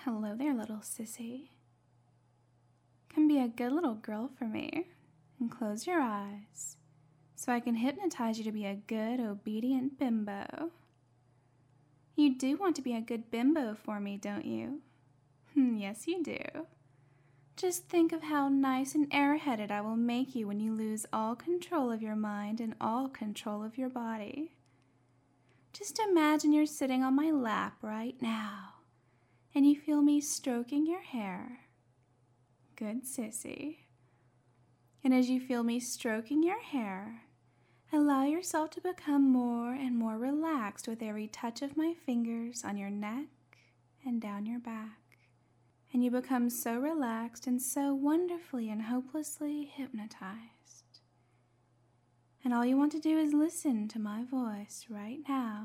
Hello there, little sissy. Come be a good little girl for me and close your eyes so I can hypnotize you to be a good, obedient bimbo. You do want to be a good bimbo for me, don't you? Yes, you do. Just think of how nice and airheaded I will make you when you lose all control of your mind and all control of your body. Just imagine you're sitting on my lap right now, and you feel me stroking your hair. Good sissy. And as you feel me stroking your hair, allow yourself to become more and more relaxed with every touch of my fingers on your neck and down your back. And you become so relaxed and so wonderfully and hopelessly hypnotized. And all you want to do is listen to my voice right now.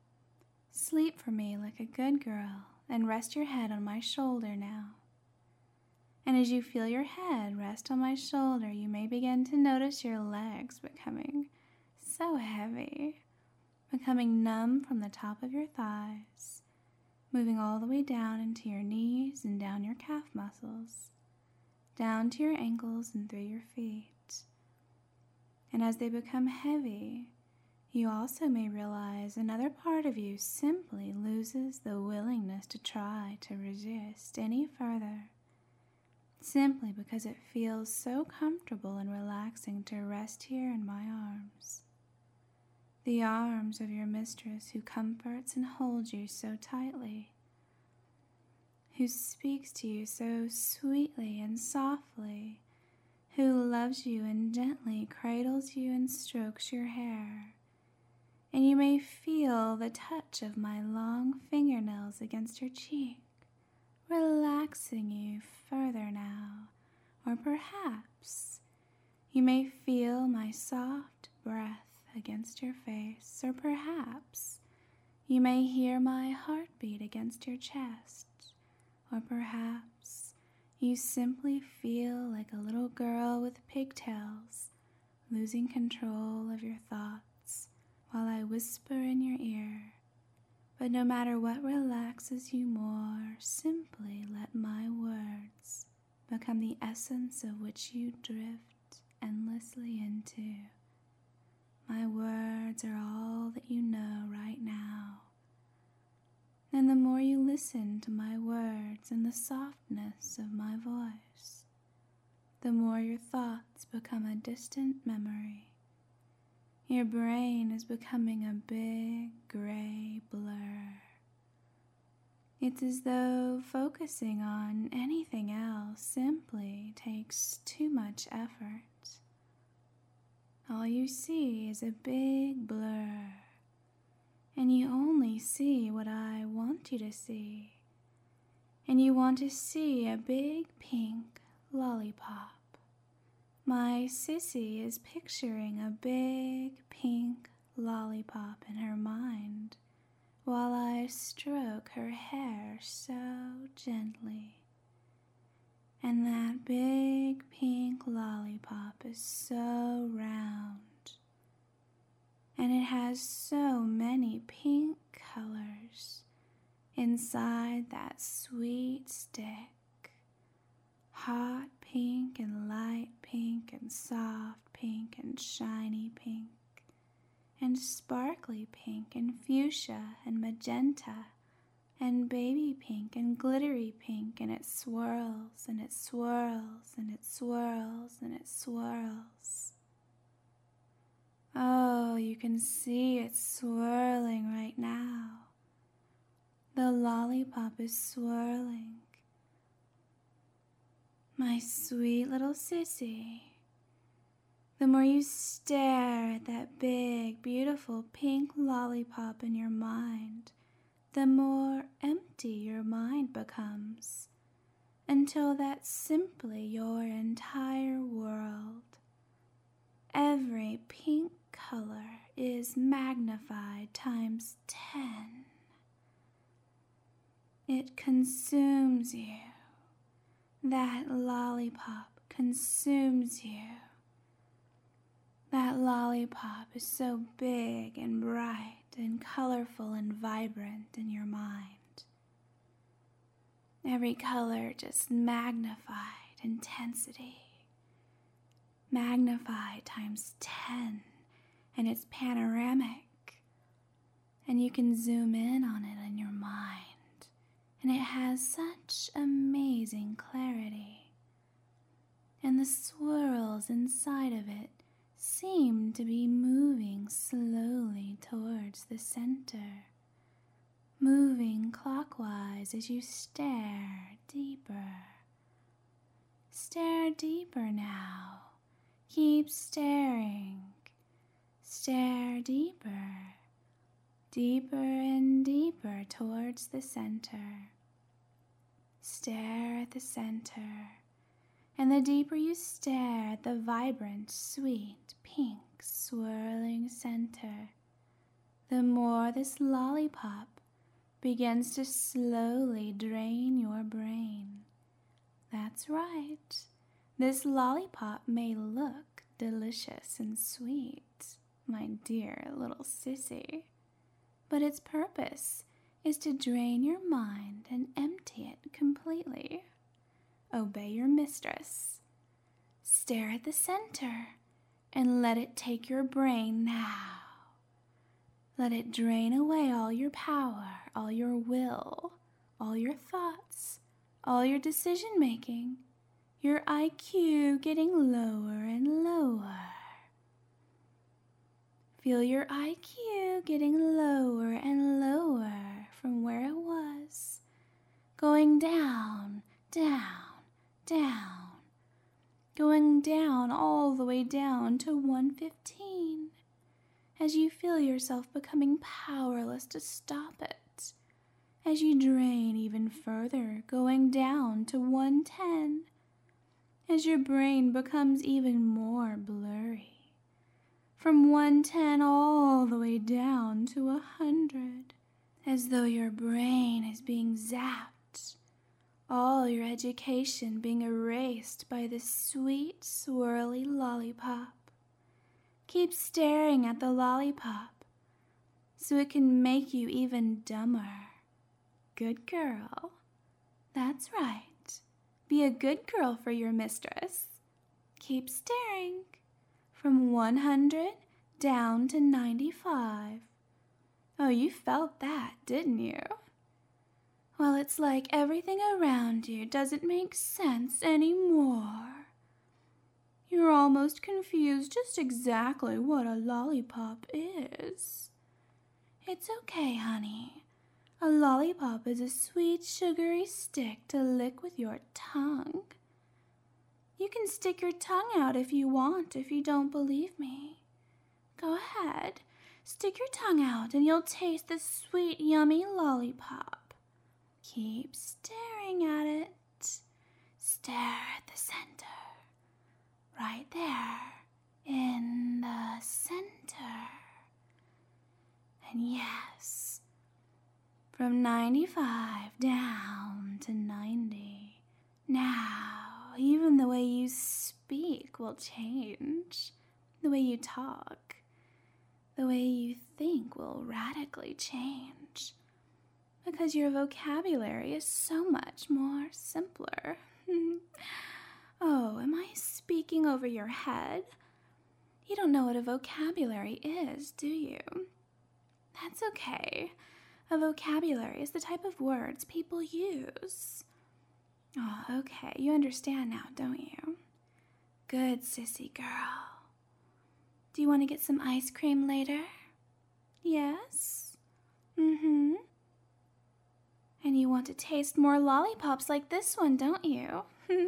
Sleep for me like a good girl and rest your head on my shoulder now. And as you feel your head rest on my shoulder, you may begin to notice your legs becoming so heavy, becoming numb from the top of your thighs, moving all the way down into your knees and down your calf muscles, down to your ankles and through your feet. And as they become heavy, you also may realize another part of you simply loses the willingness to try to resist any further, simply because it feels so comfortable and relaxing to rest here in my arms. The arms of your mistress who comforts and holds you so tightly, who speaks to you so sweetly and softly, who loves you and gently cradles you and strokes your hair. And you may feel the touch of my long fingernails against your cheek, relaxing you further now. Or perhaps you may feel my soft breath against your face, or perhaps you may hear my heartbeat against your chest, or perhaps you simply feel like a little girl with pigtails, losing control of your thoughts while I whisper in your ear. But no matter what relaxes you more, simply let my words become the essence of which you drift endlessly into. My words are all that you know right now. And the more you listen to my words and the softness of my voice, the more your thoughts become a distant memory. Your brain is becoming a big gray blur. It's as though focusing on anything else simply takes too much effort. All you see is a big blur, and you only see what I want you to see. And you want to see a big pink lollipop. My sissy is picturing a big pink lollipop in her mind while I stroke her hair so gently. And that big pink lollipop is so round, and it has so many pink colors inside that sweet stick. Hot pink and light pink and soft pink and shiny pink and sparkly pink and fuchsia and magenta and baby pink and glittery pink, and it swirls and it swirls and it swirls and it swirls. Oh, you can see it swirling right now. The lollipop is swirling. My sweet little sissy, the more you stare at that big, beautiful pink lollipop in your mind, the more empty your mind becomes, until that's simply your entire world. Every pink color is magnified times 10. It consumes you. That lollipop consumes you. That lollipop is so big and bright and colorful and vibrant in your mind. Every color just magnified intensity. Magnified times 10, and it's panoramic. And you can zoom in on it in your mind, and it has such amazing clarity. And the swirls inside of it seem to be moving slowly towards the center, moving clockwise as you stare deeper. Stare deeper now. Keep staring. Stare deeper, deeper and deeper towards the center. Stare at the center. And the deeper you stare at the vibrant, sweet, pink, swirling center, the more this lollipop begins to slowly drain your brain. That's right. This lollipop may look delicious and sweet, my dear little sissy, but its purpose is to drain your mind and empty it completely. Obey your mistress. Stare at the center and let it take your brain now. Let it drain away all your power, all your will, all your thoughts, all your decision-making, your IQ getting lower and lower. Feel your IQ getting lower and lower from where it was, going down, down, down, going down all the way down to 115, as you feel yourself becoming powerless to stop it, as you drain even further, going down to 110, as your brain becomes even more blurry, from 110 all the way down to 100, as though your brain is being zapped, all your education being erased by this sweet, swirly lollipop. Keep staring at the lollipop so it can make you even dumber. Good girl. That's right. Be a good girl for your mistress. Keep staring from 100 down to 95. Oh, you felt that, didn't you? Well, it's like everything around you doesn't make sense anymore. You're almost confused just exactly what a lollipop is. It's okay, honey. A lollipop is a sweet, sugary stick to lick with your tongue. You can stick your tongue out if you want, if you don't believe me. Go ahead, stick your tongue out and you'll taste the sweet, yummy lollipop. Keep staring at it. Stare at the center. Right there, in the center. And yes, from 95 down to 90. Now, even the way you speak will change. The way you talk, the way you think will radically change. Because your vocabulary is so much more simpler. Oh, am I speaking over your head? You don't know what a vocabulary is, do you? That's okay. A vocabulary is the type of words people use. Oh, okay. You understand now, don't you? Good, sissy girl. Do you want to get some ice cream later? Yes? Mm-hmm. And you want to taste more lollipops like this one, don't you?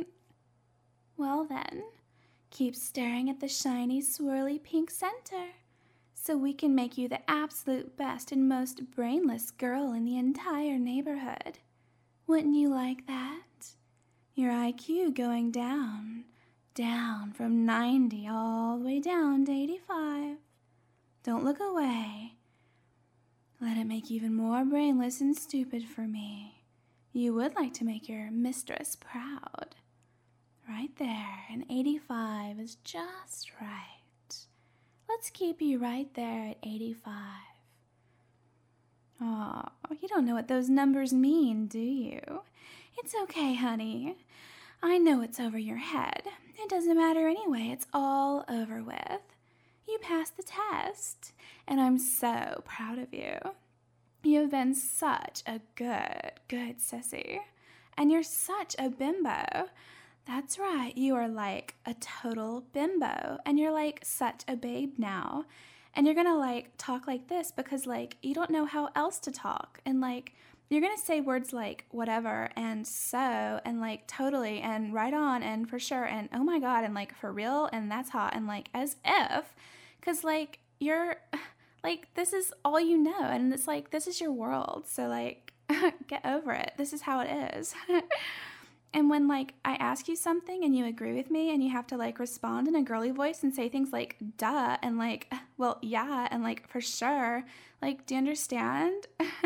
Well then, keep staring at the shiny, swirly pink center so we can make you the absolute best and most brainless girl in the entire neighborhood. Wouldn't you like that? Your IQ going down, down from 90 all the way down to 85. Don't look away. Let it make you even more brainless and stupid for me. You would like to make your mistress proud. Right there, and 85 is just right. Let's keep you right there at 85. Oh, you don't know what those numbers mean, do you? It's okay, honey. I know it's over your head. It doesn't matter anyway. It's all over with. You passed the test, and I'm so proud of you. You've been such a good sissy. And you're such a bimbo. That's right, you are like a total bimbo. And you're like such a babe now. And you're gonna like talk like this because like you don't know how else to talk. And like you're gonna say words like whatever and so and like totally and right on and for sure and oh my god and like for real and that's hot and like as if. Because like you're like this is all you know and it's like this is your world. So like get over it. This is how it is. And when, like, I ask you something and you agree with me and you have to, like, respond in a girly voice and say things like, duh, and, like, well, yeah, and, like, for sure. Like, do you understand?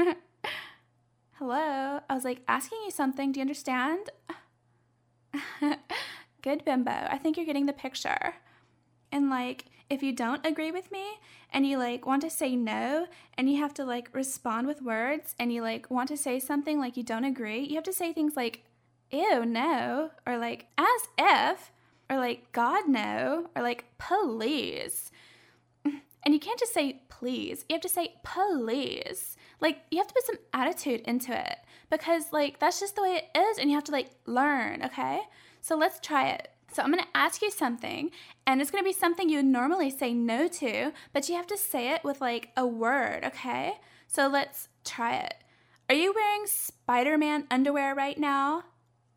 Hello? I was, like, asking you something. Do you understand? Good bimbo. I think you're getting the picture. And, like, if you don't agree with me and you, like, want to say no and you have to, like, respond with words and you, like, want to say something like you don't agree, you have to say things like, ew, no, or like, as if, or like, God, no, or like, please. And you can't just say please. You have to say please. Like, you have to put some attitude into it because, like, that's just the way it is and you have to, like, learn, okay? So let's try it. So I'm going to ask you something and it's going to be something you would normally say no to, but you have to say it with, like, a word, okay? So let's try it. Are you wearing Spider-Man underwear right now?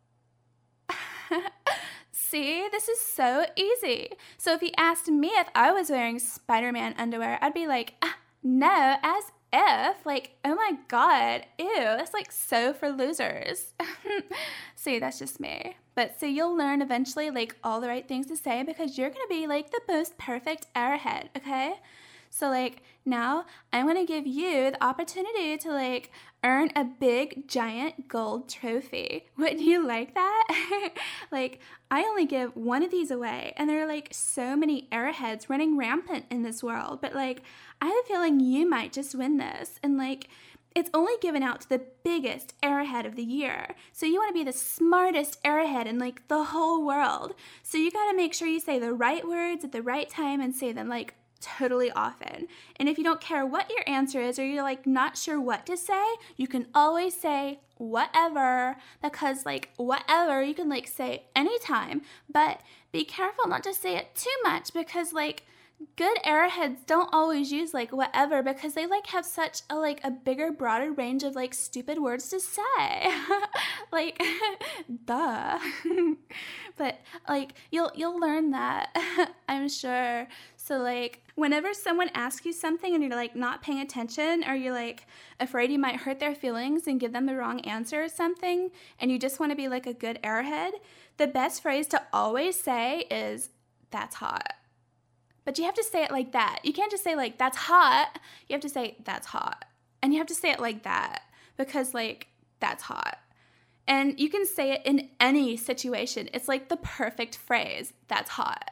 See, this is so easy. So if you asked me if I was wearing Spider-Man underwear, I'd be like, no, as if. Like, oh my god, ew, that's like so for losers. See, that's just me. But see, you'll learn eventually like all the right things to say because you're gonna be like the most perfect airhead, okay? So like now I'm going to give you the opportunity to like earn a big giant gold trophy. Wouldn't you like that? Like I only give one of these away and there are like so many airheads running rampant in this world. But like I have a feeling you might just win this and like it's only given out to the biggest airhead of the year. So you want to be the smartest airhead in like the whole world. So you got to make sure you say the right words at the right time and say them like totally often. And if you don't care what your answer is or you're like not sure what to say, you can always say whatever because like whatever you can like say anytime, but be careful not to say it too much because like good airheads don't always use like whatever because they like have such a bigger broader range of like stupid words to say. Like duh. But like you'll learn that. I'm sure. So like whenever someone asks you something and you're like not paying attention or you're like afraid you might hurt their feelings and give them the wrong answer or something and you just want to be like a good airhead, the best phrase to always say is that's hot. But you have to say it like that. You can't just say like, that's hot. You have to say, that's hot. And you have to say it like that because like, that's hot. And you can say it in any situation. It's like the perfect phrase, that's hot.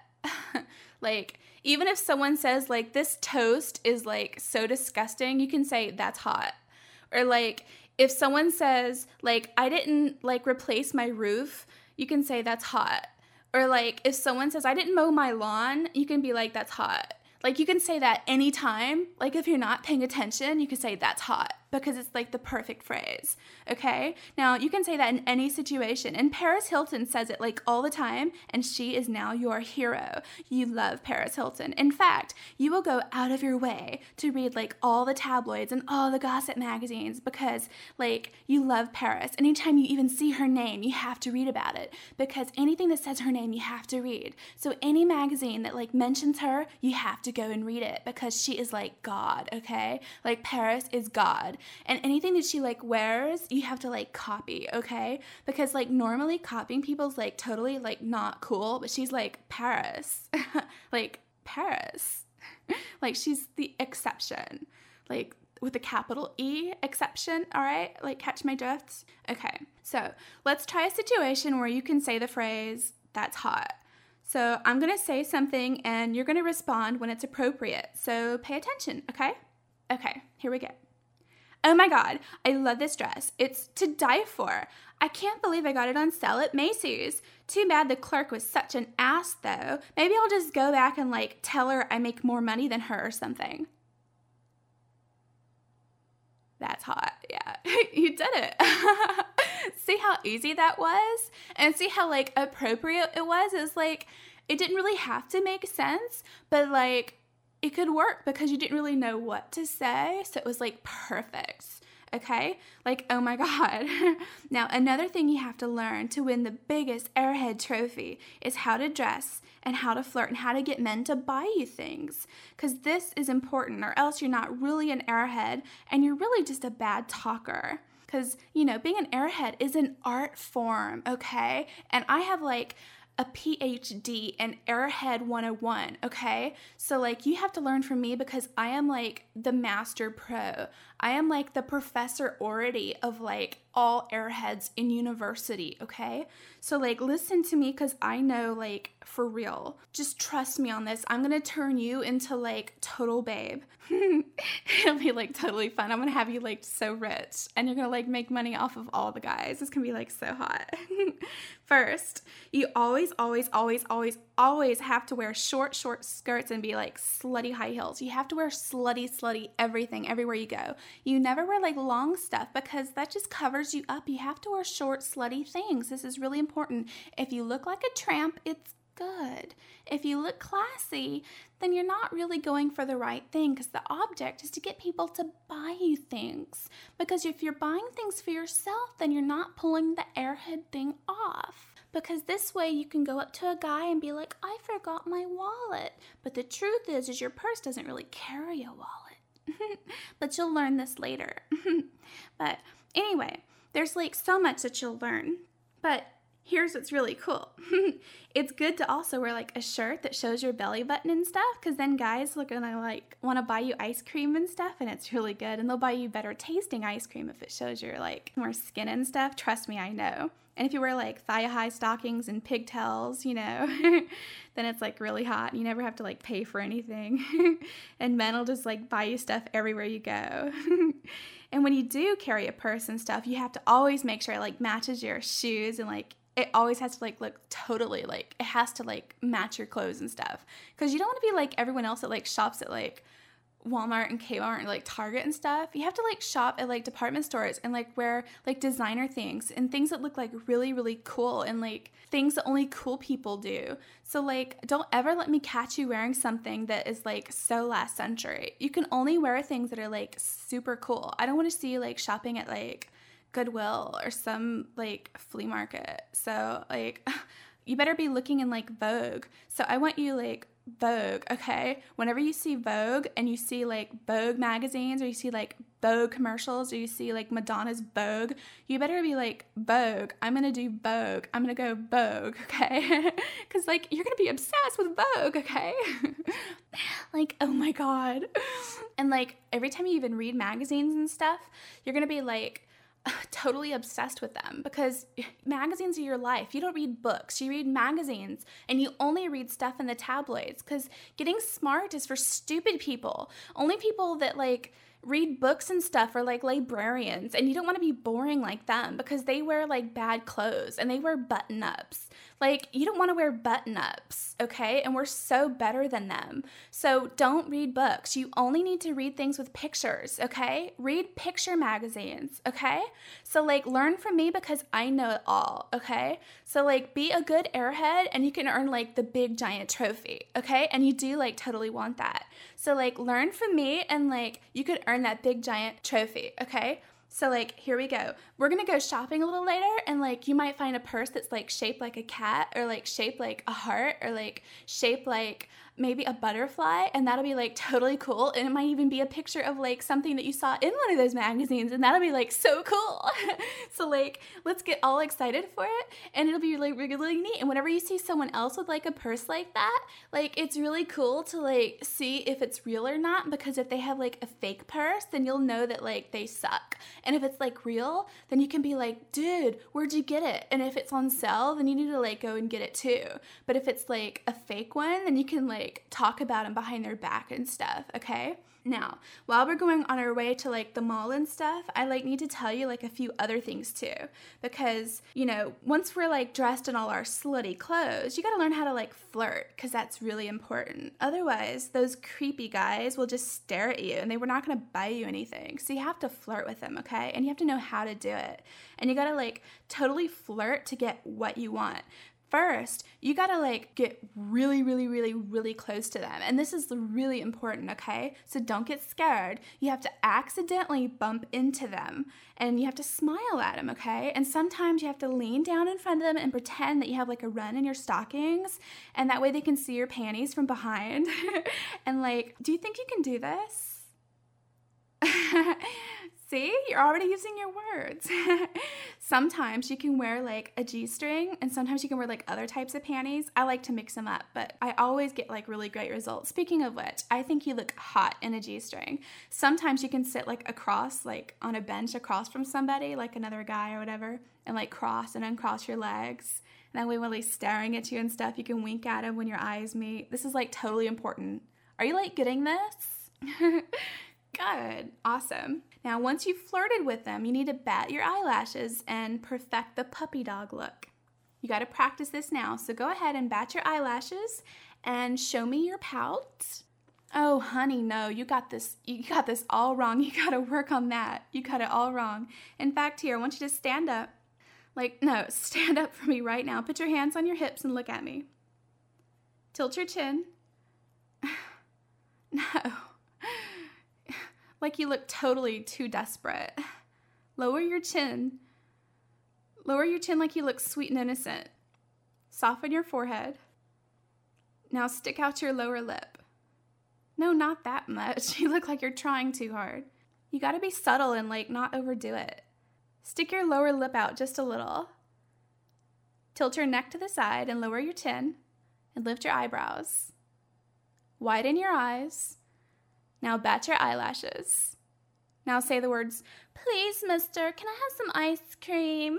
Like, even if someone says like, this toast is like so disgusting, you can say, that's hot. Or like, if someone says like, I didn't like replace my roof, you can say, that's hot. Or like if someone says, I didn't mow my lawn, you can be like, that's hot. Like you can say that anytime. Like if you're not paying attention, you can say that's hot because it's like the perfect phrase. Okay? Now you can say that in any situation. And Paris Hilton says it like all the time and she is now your hero. You love Paris Hilton. In fact, you will go out of your way to read like all the tabloids and all the gossip magazines because like you love Paris. Anytime you even see her name, you have to read about it because anything that says her name, you have to read. So any magazine that like mentions her, you have to go and read it because she is like God, okay? Like Paris is God. And anything that she like wears, you have to like copy, okay? Because like normally copying people's like totally like not cool, but she's like Paris. Like Paris. Like she's the exception. Like with a capital E, exception, all right? Like catch my drifts? Okay, so let's try a situation where you can say the phrase, that's hot. So I'm going to say something and you're going to respond when it's appropriate. So pay attention, okay? Okay, here we go. Oh my God, I love this dress. It's to die for. I can't believe I got it on sale at Macy's. Too bad the clerk was such an ass though. Maybe I'll just go back and like tell her I make more money than her or something. That's hot. Yeah, you did it. See how easy that was? And see how like appropriate it was? It's like, it didn't really have to make sense, but like it could work because you didn't really know what to say. So it was like perfect. Okay? Like, oh my God. Now, another thing you have to learn to win the biggest Airhead trophy is how to dress and how to flirt and how to get men to buy you things. Because this is important, or else you're not really an airhead and you're really just a bad talker. Because, you know, being an airhead is an art form, okay? And I have like a PhD in Airhead 101, okay? So like you have to learn from me because I am like the master pro. I am like the Professor Ority of like all airheads in university, okay? So like listen to me because I know like for real. Just trust me on this. I'm gonna turn you into like total babe. It'll be like totally fun. I'm gonna have you like so rich and you're gonna like make money off of all the guys. It's gonna be like so hot. First, you always have to wear short skirts and be like slutty high heels. You have to wear slutty everything everywhere you go. You never wear like long stuff because that just covers you up. You have to wear short slutty things. This is really important. If you look like a tramp, it's good. If you look classy, then you're not really going for the right thing because the object is to get people to buy you things. Because if you're buying things for yourself, then you're not pulling the airhead thing off. Because this way you can go up to a guy and be like, I forgot my wallet. But the truth is your purse doesn't really carry a wallet. But you'll learn this later. But anyway, there's like so much that you'll learn. But here's what's really cool. It's good to also wear like a shirt that shows your belly button and stuff, because then guys are gonna like want to buy you ice cream and stuff, and it's really good. And they'll buy you better tasting ice cream if it shows your like more skin and stuff. Trust me, I know. And if you wear like thigh-high stockings and pigtails, you know, then it's like really hot. You never have to like pay for anything. And men will just like buy you stuff everywhere you go. And when you do carry a purse and stuff, you have to always make sure it like matches your shoes, and like it always has to like look totally like, it has to like match your clothes and stuff. Because you don't want to be like everyone else that like shops at like Walmart and Kmart and like Target and stuff. You have to like shop at like department stores and like wear like designer things and things that look like really cool and like things that only cool people do. So like don't ever let me catch you wearing something that is like so last century. You can only wear things that are like super cool. I don't want to see you like shopping at like Goodwill or some like flea market. So like you better be looking in like Vogue. So I want you like Vogue, okay? Whenever you see Vogue and you see like Vogue magazines, or you see like Vogue commercials, or you see like Madonna's Vogue, you better be like, Vogue, I'm gonna do Vogue, I'm gonna go Vogue, okay? Because like you're gonna be obsessed with Vogue, okay? Like, oh my God. And like every time you even read magazines and stuff, you're gonna be like totally obsessed with them, because magazines are your life. You don't read books, you read magazines, and you only read stuff in the tabloids, because getting smart is for stupid people. Only people that like read books and stuff are like librarians, and you don't want to be boring like them because they wear like bad clothes and they wear button-ups. Like, you don't want to wear button-ups, okay? And we're so better than them. So don't read books. You only need to read things with pictures, okay? Read picture magazines, okay? So like learn from me because I know it all, okay? So like be a good airhead and you can earn like the big giant trophy, okay? And you do like totally want that. So like learn from me and like you could earn that big giant trophy, okay? So like, here we go. We're gonna go shopping a little later, and like you might find a purse that's like shaped like a cat, or like shaped like a heart, or like shaped like maybe a butterfly, and that'll be like totally cool. And it might even be a picture of like something that you saw in one of those magazines, and that'll be like so cool. So like, let's get all excited for it, and it'll be like really neat. And whenever you see someone else with like a purse like that, like it's really cool to like see if it's real or not, because if they have like a fake purse, then you'll know that like they suck. And if it's like real, then you can be like, dude, where'd you get it? And if it's on sale, then you need to like go and get it too. But if it's like a fake one, then you can like talk about them behind their back and stuff, okay? Now, while we're going on our way to like the mall and stuff, I like need to tell you like a few other things too. Because, you know, once we're like dressed in all our slutty clothes, you gotta learn how to like flirt, because that's really important. Otherwise, those creepy guys will just stare at you and they were not gonna buy you anything. So you have to flirt with them, okay? And you have to know how to do it. And you gotta like totally flirt to get what you want. First, you gotta like get really, really, really, really close to them. And this is really important, okay? So don't get scared. You have to accidentally bump into them and you have to smile at them, okay? And sometimes you have to lean down in front of them and pretend that you have like a run in your stockings, and that way they can see your panties from behind. And like, do you think you can do this? See, you're already using your words. Sometimes you can wear like a G-string, and sometimes you can wear like other types of panties. I like to mix them up, but I always get like really great results. Speaking of which, I think you look hot in a G-string. Sometimes you can sit like across, like on a bench across from somebody, like another guy or whatever, and like cross and uncross your legs. And that way when they're staring at you and stuff, you can wink at them when your eyes meet. This is like totally important. Are you like getting this? Good. Awesome. Now, once you've flirted with them, you need to bat your eyelashes and perfect the puppy dog look. You got to practice this now. So go ahead and bat your eyelashes and show me your pout. Oh, honey, no, you got this all wrong. You got to work on that. You got it all wrong. In fact, here, I want you to stand up. Stand up for me right now. Put your hands on your hips and look at me. Tilt your chin. No. Like you look totally too desperate. Lower your chin. Lower your chin like you look sweet and innocent. Soften your forehead. Now stick out your lower lip. No, not that much. You look like you're trying too hard. You gotta be subtle and like not overdo it. Stick your lower lip out just a little. Tilt your neck to the side and lower your chin and lift your eyebrows. Widen your eyes. Now bat your eyelashes. Now say the words, "Please, mister, can I have some ice cream?"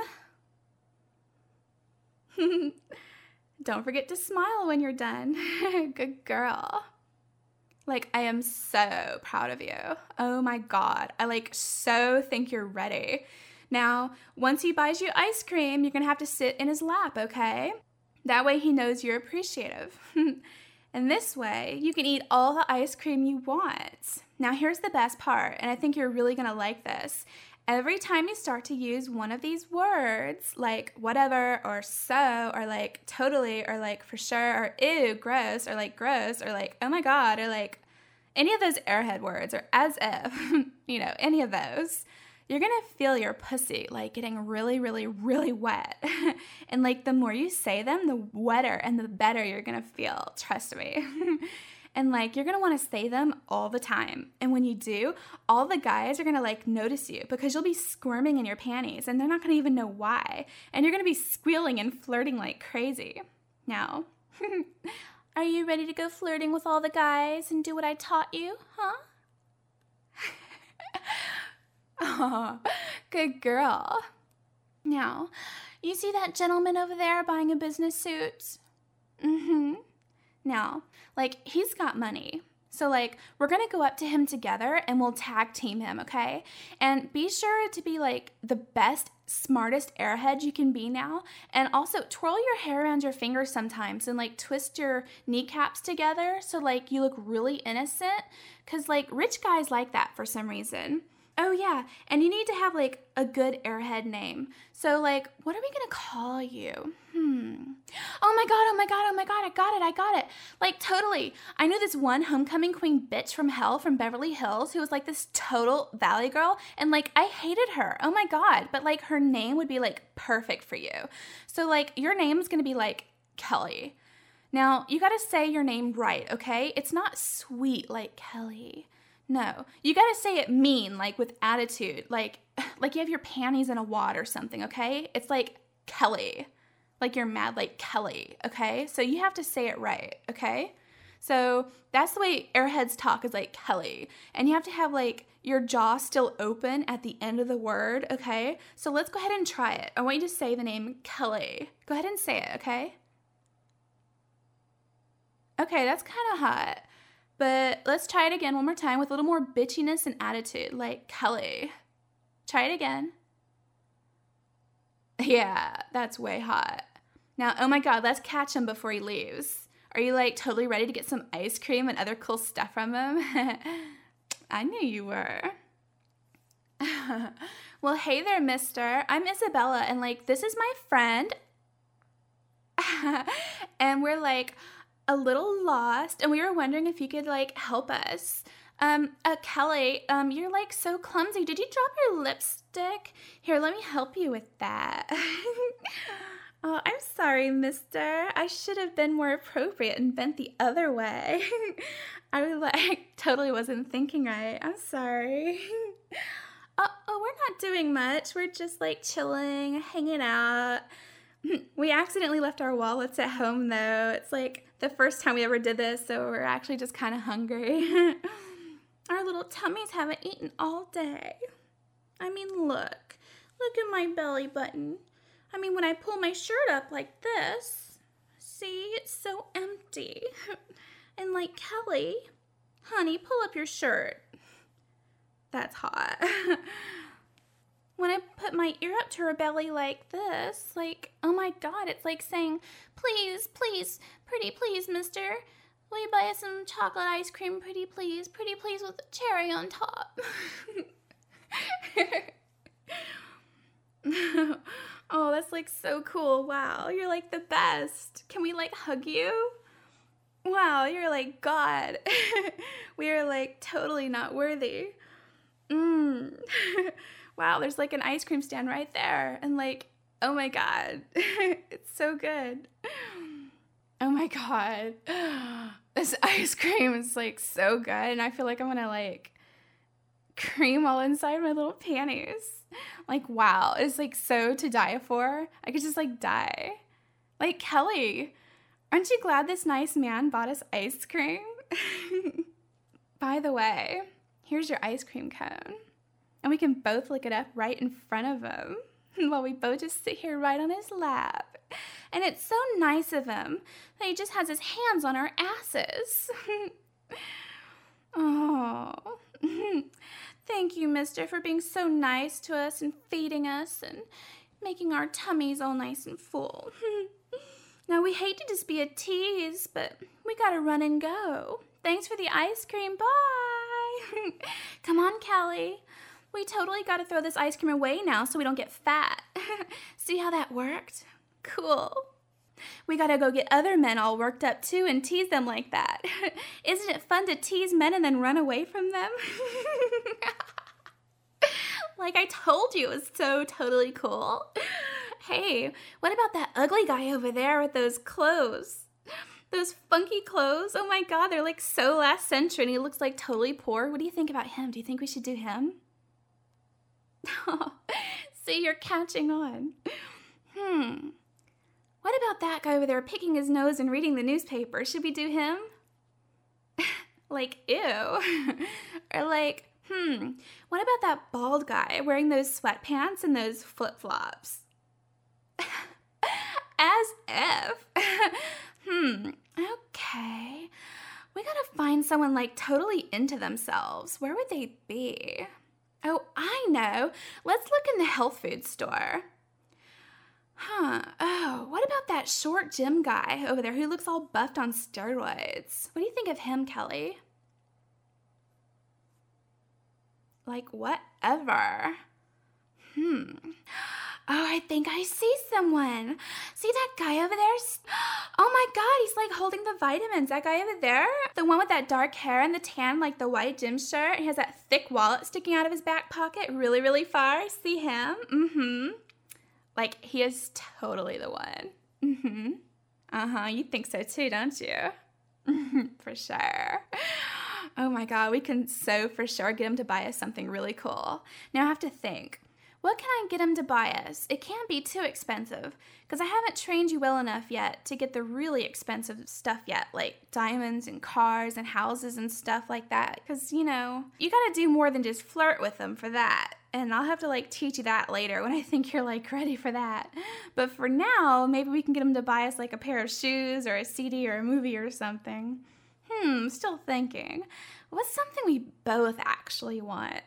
Don't forget to smile when you're done. Good girl. Like, I am so proud of you. Oh my God. I so think you're ready. Now, once he buys you ice cream, you're going to have to sit in his lap, okay? That way he knows you're appreciative. And this way, you can eat all the ice cream you want. Now, here's the best part, and I think you're really going to like this. Every time you start to use one of these words, like whatever, or so, or like totally, or like for sure, or ew, gross, or like oh my God, or like any of those airhead words, or as if, any of those, you're going to feel your pussy like getting really, really, really wet. And like the more you say them, the wetter and the better you're going to feel. Trust me. And like you're going to want to say them all the time. And when you do, all the guys are going to like notice you because you'll be squirming in your panties and they're not going to even know why. And you're going to be squealing and flirting like crazy. Now, are you ready to go flirting with all the guys and do what I taught you, huh? Oh, good girl. Now, you see that gentleman over there buying a business suit? Mm-hmm. Now, he's got money. So, we're going to go up to him together and we'll tag team him, okay? And be sure to be, the best, smartest airhead you can be now. And also, twirl your hair around your fingers sometimes and, twist your kneecaps together so, you look really innocent. Because, rich guys like that for some reason. Oh, yeah, and you need to have, a good airhead name. So, what are we going to call you? Oh, my God, I got it. Totally. I knew this one homecoming queen bitch from hell from Beverly Hills who was, this total valley girl, and, I hated her. Oh, my God. But, her name would be, perfect for you. So, your name's going to be, Kelly. Now, you got to say your name right, okay? It's not sweet like Kelly. No, you gotta say it mean, with attitude, like you have your panties in a wad or something, okay? It's Kelly, you're mad like Kelly, okay? So you have to say it right, okay? So that's the way airheads talk is Kelly. And you have to have your jaw still open at the end of the word, okay? So let's go ahead and try it. I want you to say the name Kelly. Go ahead and say it, okay? Okay, that's kind of hot. But let's try it again one more time with a little more bitchiness and attitude, like Kelly. Try it again. Yeah, that's way hot. Now, oh my God, let's catch him before he leaves. Are you like totally ready to get some ice cream and other cool stuff from him? I knew you were. Well, hey there, mister. I'm Isabella, and like, this is my friend. And we're like a little lost, and we were wondering if you could like help us. Kelly, you're like so clumsy. Did you drop your lipstick? Here, let me help you with that. Oh, I'm sorry, mister. I should have been more appropriate and bent the other way. I like totally wasn't thinking right. I'm sorry. We're not doing much. We're just like chilling, hanging out. We accidentally left our wallets at home though. It's like the first time we ever did this, so we're actually just kind of hungry. Our little tummies haven't eaten all day. I mean, look at my belly button. I mean, when I pull my shirt up like this, see, it's so empty. And like, Kelly, honey, pull up your shirt. That's hot. When I put my ear up to her belly like this, like, oh my God, it's like saying, please, please, pretty please, mister. Will you buy us some chocolate ice cream, pretty please, with a cherry on top? Oh, that's like so cool. Wow, you're like the best. Can we like hug you? Wow, you're like God. We are like totally not worthy. Wow, there's like an ice cream stand right there. And like, oh my God, it's so good. Oh my God, this ice cream is like so good. And I feel like I'm gonna like cream all inside my little panties. Like, wow, it's like so to die for. I could just like die. Like, Kelly, aren't you glad this nice man bought us ice cream? By the way, here's your ice cream cone. And we can both lick it up right in front of him while we both just sit here right on his lap. And it's so nice of him that he just has his hands on our asses. Oh, thank you, mister, for being so nice to us and feeding us and making our tummies all nice and full. Now, we hate to just be a tease, but we gotta run and go. Thanks for the ice cream. Bye. Come on, Kelly. We totally gotta throw this ice cream away now so we don't get fat. See how that worked? Cool. We gotta go get other men all worked up too and tease them like that. Isn't it fun to tease men and then run away from them? Like I told you, it was so totally cool. Hey, what about that ugly guy over there with those clothes? Those funky clothes? Oh my God, they're like so last century and he looks like totally poor. What do you think about him? Do you think we should do him? See, you're catching on. What about that guy over there picking his nose and reading the newspaper? Should we do him? Like, ew. Or like, what about that bald guy wearing those sweatpants and those flip-flops? As if. Okay. We gotta find someone like totally into themselves. Where would they be? Oh, I know. Let's look in the health food store. Oh, what about that short gym guy over there who looks all buffed on steroids? What do you think of him, Kelly? Like, whatever. Oh, I think I see someone. See that guy over there? Oh my God, he's like holding the vitamins. That guy over there? The one with that dark hair and the tan, like the white gym shirt. He has that thick wallet sticking out of his back pocket really, really far. See him? Like, he is totally the one. You think so too, don't you? For sure. Oh my God, we can so for sure get him to buy us something really cool. Now I have to think. What can I get him to buy us? It can't be too expensive, because I haven't trained you well enough yet to get the really expensive stuff yet, like diamonds and cars and houses and stuff like that. Because, you know, you gotta do more than just flirt with them for that. And I'll have to, like, teach you that later when I think you're, like, ready for that. But for now, maybe we can get him to buy us, like, a pair of shoes or a CD or a movie or something. Still thinking. What's something we both actually want?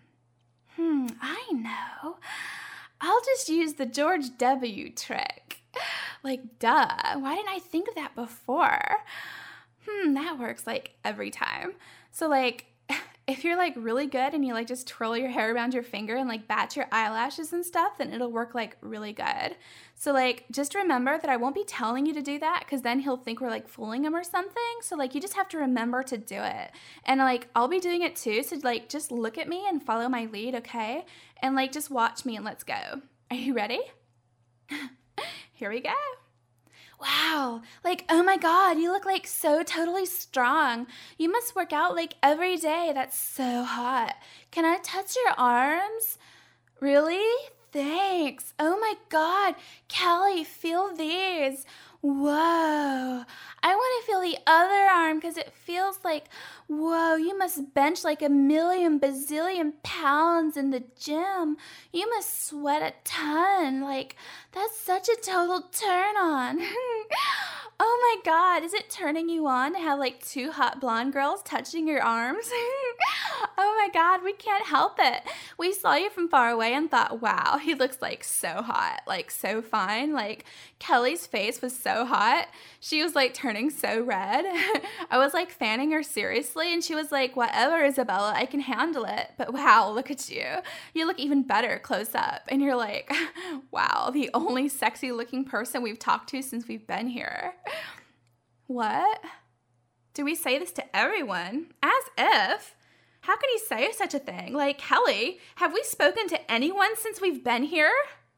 I know. I'll just use the George W. trick. Like, duh. Why didn't I think of that before? That works like every time. So like, if you're like really good and you like just twirl your hair around your finger and like bat your eyelashes and stuff, then it'll work like really good. So like, just remember that I won't be telling you to do that because then he'll think we're like fooling him or something. So like, you just have to remember to do it. And like, I'll be doing it too. So like, just look at me and follow my lead, okay? And like, just watch me and let's go. Are you ready? Here we go. Wow, like, oh my God, you look like so totally strong. You must work out like every day. That's so hot. Can I touch your arms? Really? Thanks. Oh my God, Kelly, feel these. Whoa, I want to feel the other arm because it feels like, whoa, you must bench like a million bazillion pounds in the gym. You must sweat a ton. Like, that's such a total turn on. Oh my God, is it turning you on to have like two hot blonde girls touching your arms? Oh my God, we can't help it. We saw you from far away and thought, wow, he looks like so hot, like so fine. Like Kelly's face was so hot. She was like turning so red. I was like fanning her seriously and she was like, whatever, Isabella, I can handle it. But wow, look at you. You look even better close up. And you're like, wow, the only sexy looking person we've talked to since we've been here. What? Do we say this to everyone? As if. How can you say such a thing? Like, Kelly, have we spoken to anyone since we've been here?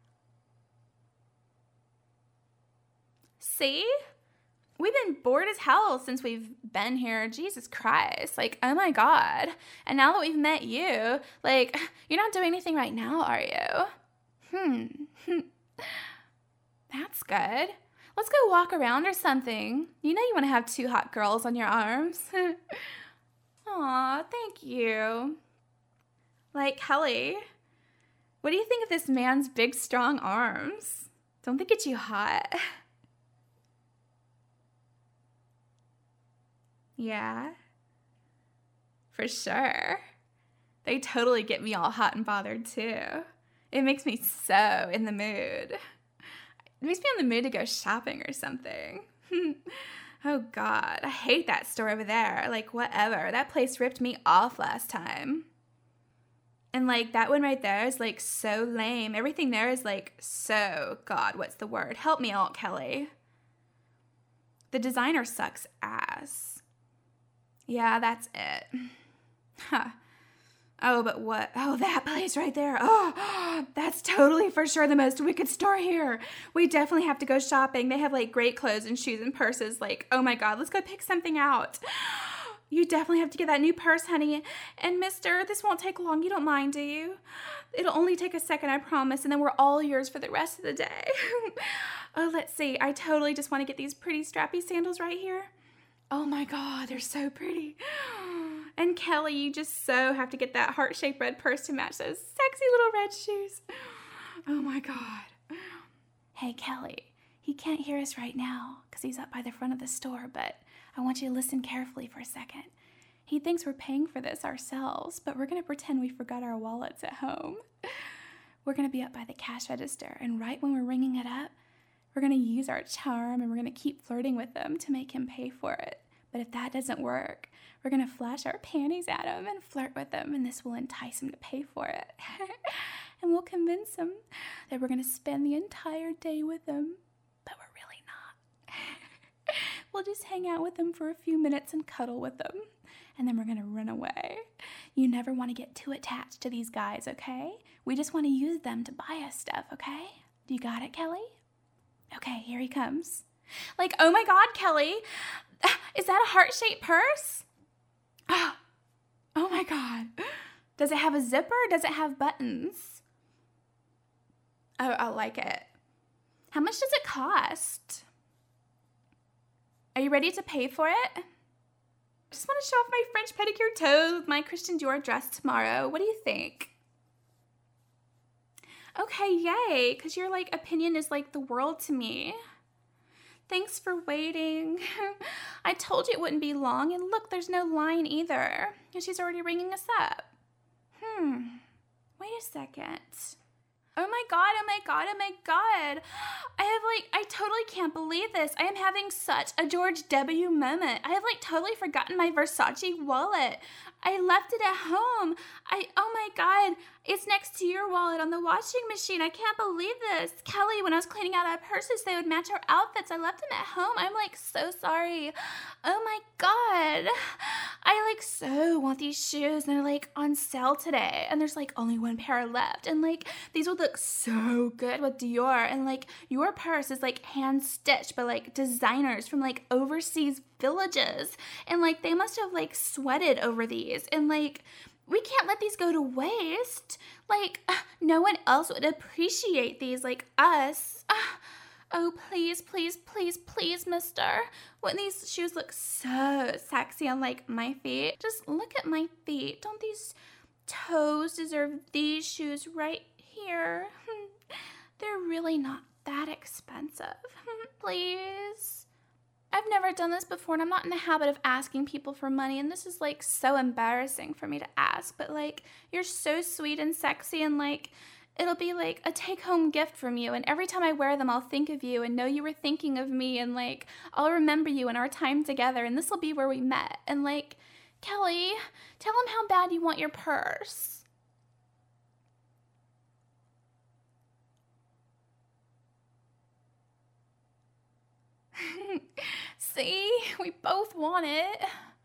See? We've been bored as hell since we've been here. Jesus Christ. Like, oh my God. And now that we've met you, like, you're not doing anything right now, are you? That's good. Let's go walk around or something. You know you want to have two hot girls on your arms. Aw, thank you. Like, Kelly, what do you think of this man's big, strong arms? Don't they get you hot? Yeah, for sure. They totally get me all hot and bothered, too. It makes me so in the mood. It makes me in the mood to go shopping or something. Oh God, I hate that store over there. Like, whatever. That place ripped me off last time. And like, that one right there is like so lame. Everything there is like so, God, what's the word? Help me out, Kelly. The designer sucks ass. Yeah, that's it. Huh. Oh, but what? Oh, that place right there. Oh, that's totally for sure the most wicked store here. We definitely have to go shopping. They have like great clothes and shoes and purses. Like, oh my God, let's go pick something out. You definitely have to get that new purse, honey. And mister, this won't take long. You don't mind, do you? It'll only take a second, I promise. And then we're all yours for the rest of the day. Oh, let's see. I totally just want to get these pretty strappy sandals right here. Oh my God, they're so pretty. And Kelly, you just so have to get that heart-shaped red purse to match those sexy little red shoes. Oh my God. Hey, Kelly, he can't hear us right now because he's up by the front of the store, but I want you to listen carefully for a second. He thinks we're paying for this ourselves, but we're going to pretend we forgot our wallets at home. We're going to be up by the cash register, and right when we're ringing it up, we're going to use our charm and we're going to keep flirting with him to make him pay for it. But if that doesn't work, we're going to flash our panties at him and flirt with him, and this will entice him to pay for it. And we'll convince him that we're going to spend the entire day with him, but we're really not. We'll just hang out with him for a few minutes and cuddle with him, and then we're going to run away. You never want to get too attached to these guys, okay? We just want to use them to buy us stuff, okay? Do you got it, Kelly? Okay, here he comes. Like, oh my God, Kelly, is that a heart-shaped purse? Oh my God. Does it have a zipper? Does it have buttons? Oh, I like it. How much does it cost? Are you ready to pay for it? I just want to show off my French pedicure toes with my Christian Dior dress tomorrow. What do you think? Okay, yay, because your, like, opinion is like the world to me. Thanks for waiting. I told you it wouldn't be long, and look, there's no line either. And she's already ringing us up. Wait a second. Oh my god, oh my god, oh my god. I totally can't believe this. I am having such a George W. moment. I have totally forgotten my Versace wallet. I left it at home. Oh my god, it's next to your wallet on the washing machine. I can't believe this. Kelly, when I was cleaning out our purses, they would match our outfits. I left them at home. I'm so sorry. Oh my god. I so want these shoes, and they're on sale today, and there's only one pair left, and these would look so good with Dior, and your purse is hand stitched by designers from overseas villages, and they must have sweated over these, and we can't let these go to waste. No one else would appreciate these like us. Oh, please, please, please, please, mister. Wouldn't these shoes look so sexy on my feet? Just look at my feet. Don't these toes deserve these shoes right here? They're really not that expensive. Please. I've never done this before, and I'm not in the habit of asking people for money, and this is so embarrassing for me to ask, but you're so sweet and sexy, and it'll be a take-home gift from you, and every time I wear them, I'll think of you and know you were thinking of me, and I'll remember you and our time together, and this will be where we met. And Kelly, tell him how bad you want your purse. See, we both want it.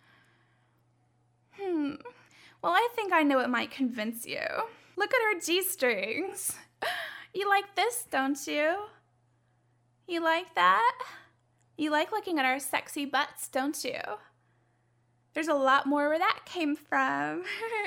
Well, I think I know what might convince you. Look at our G-strings. You like this, don't you? You like that? You like looking at our sexy butts, don't you? There's a lot more where that came from.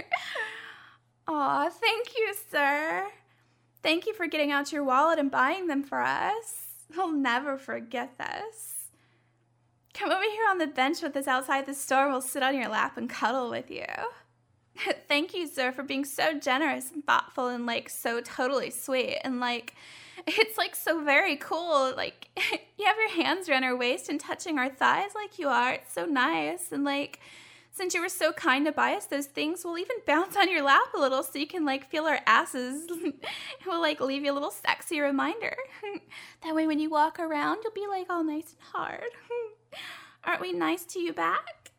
Aw, thank you, sir. Thank you for getting out your wallet and buying them for us. I'll never forget this. Come over here on the bench with us outside the store, and we'll sit on your lap and cuddle with you. Thank you, sir, for being so generous and thoughtful and so totally sweet. And it's so very cool. You have your hands around our waist and touching our thighs like you are. It's so nice. And since you were so kind to buy us those things, we'll even bounce on your lap a little so you can feel our asses. We'll leave you a little sexy reminder. That way when you walk around, you'll be all nice and hard. Aren't we nice to you back?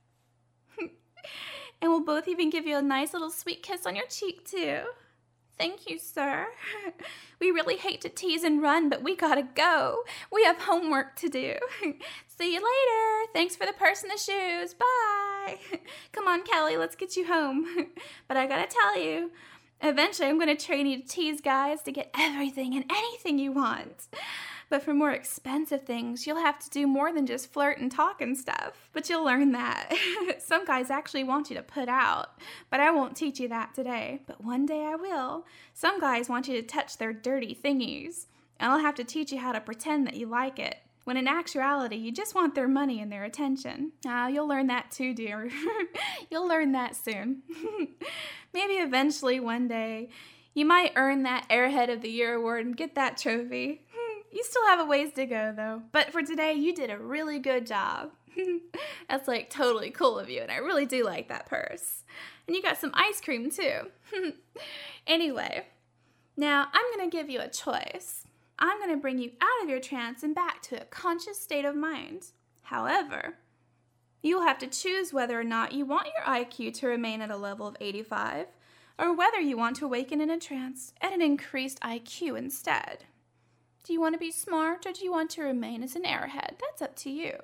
And we'll both even give you a nice little sweet kiss on your cheek, too. Thank you, sir. We really hate to tease and run, but we gotta go. We have homework to do. See you later. Thanks for the purse and the shoes. Bye. Come on, Kelly, let's get you home. But I gotta tell you, eventually I'm gonna train you to tease guys to get everything and anything you want. But for more expensive things, you'll have to do more than just flirt and talk and stuff. But you'll learn that. Some guys actually want you to put out, but I won't teach you that today. But one day I will. Some guys want you to touch their dirty thingies, and I'll have to teach you how to pretend that you like it, when in actuality, you just want their money and their attention. You'll learn that too, dear. You'll learn that soon. Maybe eventually one day, you might earn that Airhead of the Year award and get that trophy. You still have a ways to go, though. But for today, you did a really good job. That's totally cool of you, and I really do like that purse. And you got some ice cream, too. Anyway, now I'm going to give you a choice. I'm going to bring you out of your trance and back to a conscious state of mind. However, you'll have to choose whether or not you want your IQ to remain at a level of 85, or whether you want to awaken in a trance at an increased IQ instead. Do you want to be smart, or do you want to remain as an airhead? That's up to you.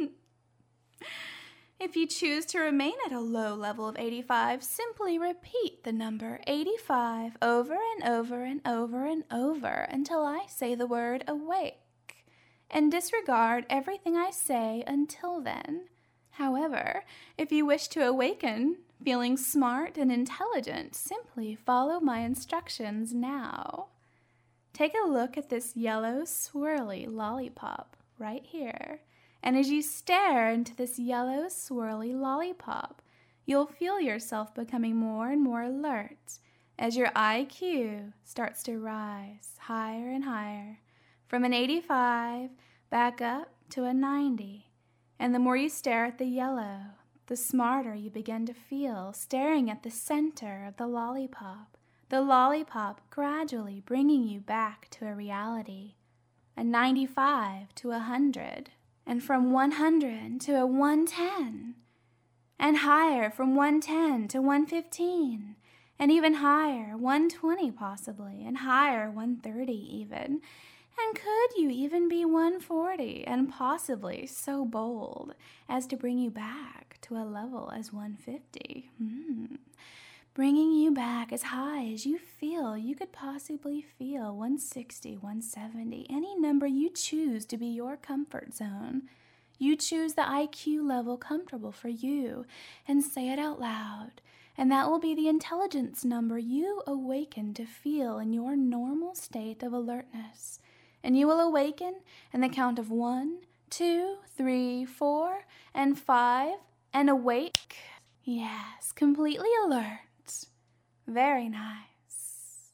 If you choose to remain at a low level of 85, simply repeat the number 85 over and over and over and over until I say the word awake, and disregard everything I say until then. However, if you wish to awaken, feeling smart and intelligent, simply follow my instructions now. Take a look at this yellow swirly lollipop right here. And as you stare into this yellow swirly lollipop, you'll feel yourself becoming more and more alert as your IQ starts to rise higher and higher from an 85, back up to a 90. And the more you stare at the yellow, the smarter you begin to feel staring at the center of the lollipop gradually bringing you back to a reality, a 95 to 100, and from 100 to a 110, and higher from 110 to 115, and even higher, 120 possibly, and higher, 130 even. And could you even be 140, and possibly so bold as to bring you back to a level as 150? Bringing you back as high as you feel you could possibly feel, 160, 170, any number you choose to be your comfort zone. You choose the IQ level comfortable for you and say it out loud. And that will be the intelligence number you awaken to feel in your normal state of alertness. And you will awaken in the count of 1, 2, 3, 4, and 5, and awake. Yes, completely alert. Very nice.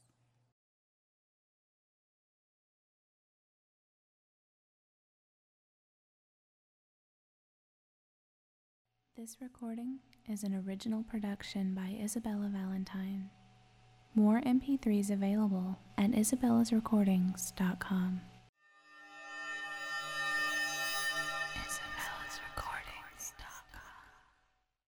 This recording is an original production by Isabella Valentine. More MP3s available at isabellasrecordings.com.